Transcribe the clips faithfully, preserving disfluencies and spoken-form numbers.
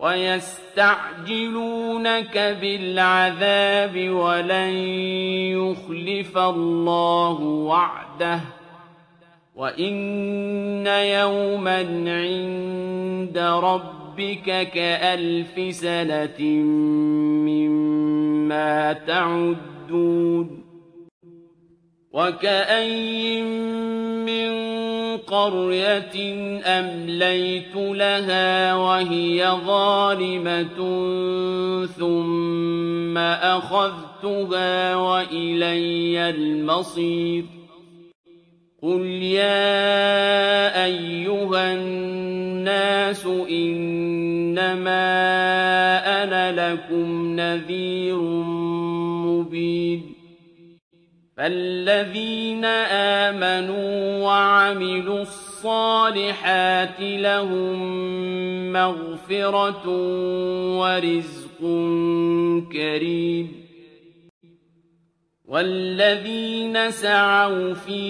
وَيَسْتَعْجِلُونَكَ بِالْعَذَابِ وَلَن يُخْلِفَ اللَّهُ وَعْدَهُ ۚ وَإِنَّ يَوْمًا عِندَ رَبِّكَ كَأَلْفِ سَنَةٍ مِّمَّا تَعُدُّونَ وَكَأَيِّن مِّن قَرْيَةٍ أَمْلَيْتُ لَهَا وَهِيَ ظَالِمَةٌ ثُمَّ أَخَذْتُهَا وَإِلَيَّ الْمَصِيرُ قُلْ يَا أَيُّهَا النَّاسُ إِنَّمَا أَنَا لَكُمْ نَذِيرٌ مُّبِينٌ فَالَّذِينَ آمَنُوا وَعَمِلُوا الصَّالِحَاتِ لَهُم مَّغْفِرَةٌ وَرِزْقٌ كَرِيمٌ وَالَّذِينَ سَعَوْا فِي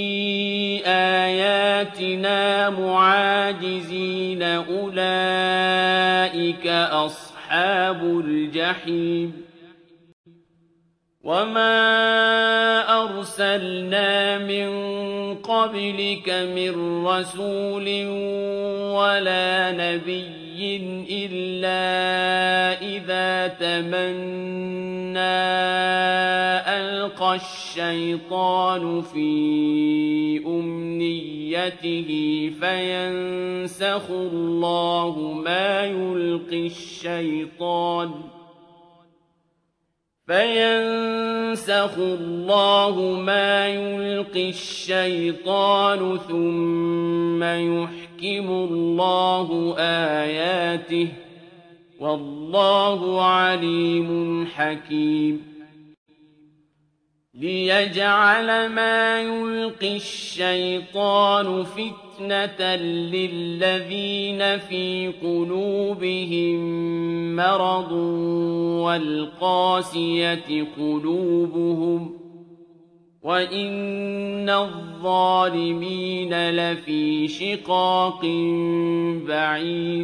آيَاتِنَا مُعَاجِزِينَ أُولَٰئِكَ أَصْحَابُ الْجَحِيمِ وَمَا أَرْسَلْنَا مِن قَبْلِكَ مِن رَّسُولٍ وَلَا نَبِيٍّ إِلَّا إِذَا تَمَنَّىٰ أَلْقَى الشَّيْطَانُ فِي أُمْنِيَّتِهِ فَيَنسَخُ اللَّهُ مَا يُلْقِي الشَّيْطَانُ فَيَنسَخُ اللَّهُ مَا يُلْقِي الشَّيْطَانُ ثُمَّ يُحْكِمُ اللَّهُ آيَاتِهِ ۗ وَاللَّهُ عَلِيمٌ حَكِيمٌ لِيَجْعَلَ مَا يُلْقِي الشَّيْطَانُ فِتْنَةً لِّلَّذِينَ فِي قُلُوبِهِم مَّرَضٌ وَالْقَاسِيَةِ قُلُوبُهُمْ ۗ وَإِنَّ الظَّالِمِينَ لَفِي شِقَاقٍ بَعِيدٍ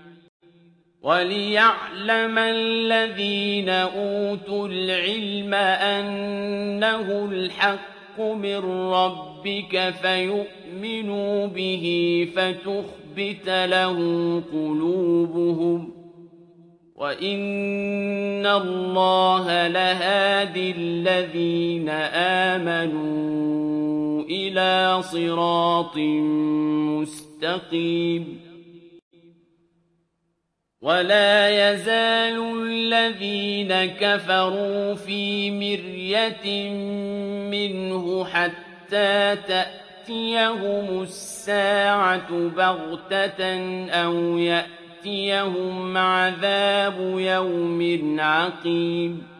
وَلِيَعْلَمَ الَّذِينَ أُوتُوا الْعِلْمَ أَنَّهُ الْحَقُّ مِن رَّبِّكَ فَيُؤْمِنُوا بِهِ فَتُخْبِتَ لَهُ قُلُوبُهُمْ ۗ وَإِنَّ اللَّهَ لَهَادِي الَّذِينَ آمَنُوا إِلَىٰ صِرَاطٍ مُّسْتَقِيمٍ وَلَا يَزَالُ الَّذِينَ كَفَرُوا فِي مِرْيَةٍ مِّنْهُ حَتَّىٰ تَأْتِيَهُمُ السَّاعَةُ بَغْتَةً أَوْ يَأْتِيَهُمْ عَذَابُ يَوْمٍ عَقِيمٍ